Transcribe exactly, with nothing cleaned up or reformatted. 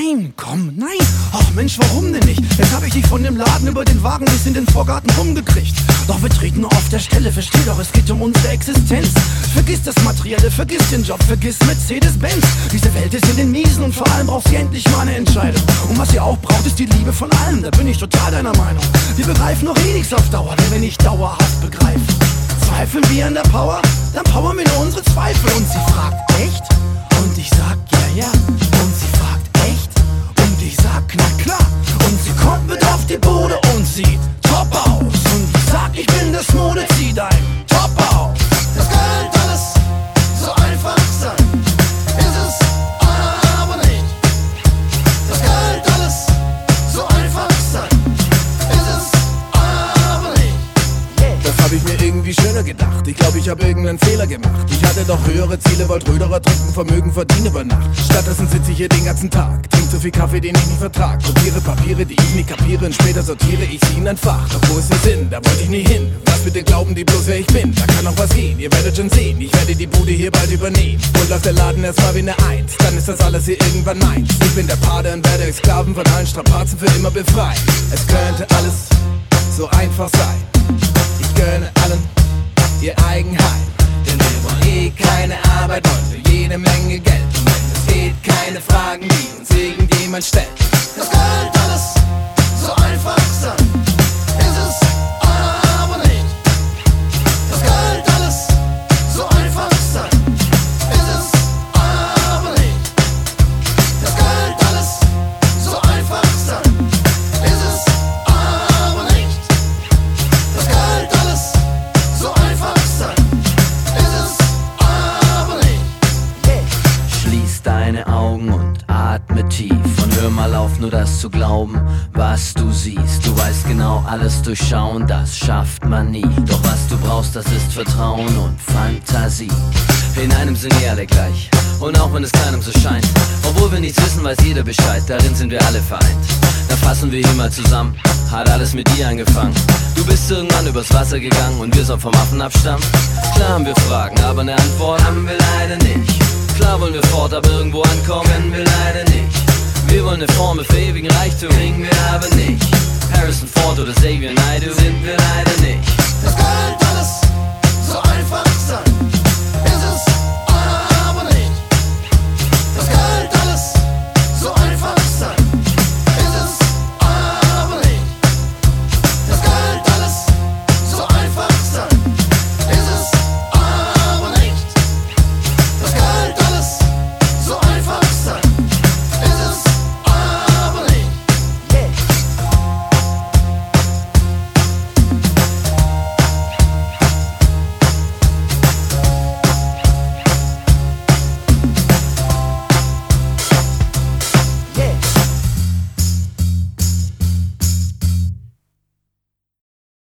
nein, komm, nein. Ach Mensch, warum denn nicht? Jetzt hab ich dich von dem Laden über den Wagen bis in den Vorgarten rumgekriegt. Doch wir treten nur auf der Stelle, versteh doch, es geht um unsere Existenz. Vergiss das Materielle, vergiss den Job, vergiss Mercedes-Benz. Diese Welt ist in den Miesen und vor allem braucht sie endlich mal eine Entscheidung. Und was ihr auch braucht, ist die Liebe von allem, da bin ich total deiner Meinung. Wir begreifen noch eh nichts auf Dauer, wenn wir nicht dauerhaft begreifen. Zweifeln wir an der Power? Dann powern wir nur unsere Zweifel. Und sie fragt, echt? Und ich sag, ja, ja. Und sie fragt, echt? Und ich sag, na klar. Und sie kommt mit auf die Bude und sieht top aus. Und ich sag, ich bin das Mode, zieh dein Top aus. Das könnte alles so einfach sein, ist es aber nicht. Das könnte alles so einfach sein, ist es aber nicht. Das hab ich mir irgendwie schöner gedacht. Ich glaube, ich hab irgendeinen Fehler gemacht. Ich hatte doch höhere Ziele, wollte Röderer trinken, Vermögen verdienen über Nacht. Stattdessen sitze ich hier den ganzen Tag, trink zu viel Kaffee, den ich nicht vertrag. Kopiere Papiere, die ich nicht kapiere, und später sortiere ich sie in ein Fach. Doch wo ist der Sinn? Da wollte ich nie hin. Was bitte glauben die bloß, wer ich bin? Da kann noch was gehen, ihr werdet schon sehen. Ich werde die Bude hier bald übernehmen. Und läuft der Laden erstmal wie eine Eins, dann ist das alles hier irgendwann meins. Ich bin der Pate und werde Sklaven von allen Strapazen für immer befreien. Es könnte alles so einfach sein. Ich gönne allen ihr Eigenheim. Denn wir wollen eh keine Arbeit, wollen für jede Menge Geld. Und wenn es geht, keine Fragen, die uns irgendjemand stellt. Das könnte alles so einfach sein, ist es aber nicht. Das könnte alles so einfach sein, ist es aber nicht. Das könnte alles so einfach sein, ist es aber nicht. Das könnte alles so einfach sein, ist es aber nicht. Schließ deine Augen und atme tief und hör mal auf, nur das zu glauben, was du siehst. Du weißt genau, alles durchschauen, das schafft man nie. Doch was du brauchst, das ist Vertrauen und Fantasie. In einem sind wir alle gleich, und auch wenn es keinem so scheint. Obwohl wir nichts wissen, weiß jeder Bescheid, darin sind wir alle vereint. Dann fassen wir hier mal zusammen, hat alles mit dir angefangen. Du bist irgendwann übers Wasser gegangen und wir sollen vom Affen abstammen. Klar haben wir Fragen, aber eine Antwort haben wir leider nicht. Klar wollen wir fort, aber irgendwo ankommen können wir leider nicht. Wir wollen eine Formel für ewigen Reichtum, kriegen wir aber nicht. Harrison Ford oder Xavier Naidoo sind wir leider nicht. Das könnte alles so einfach sein,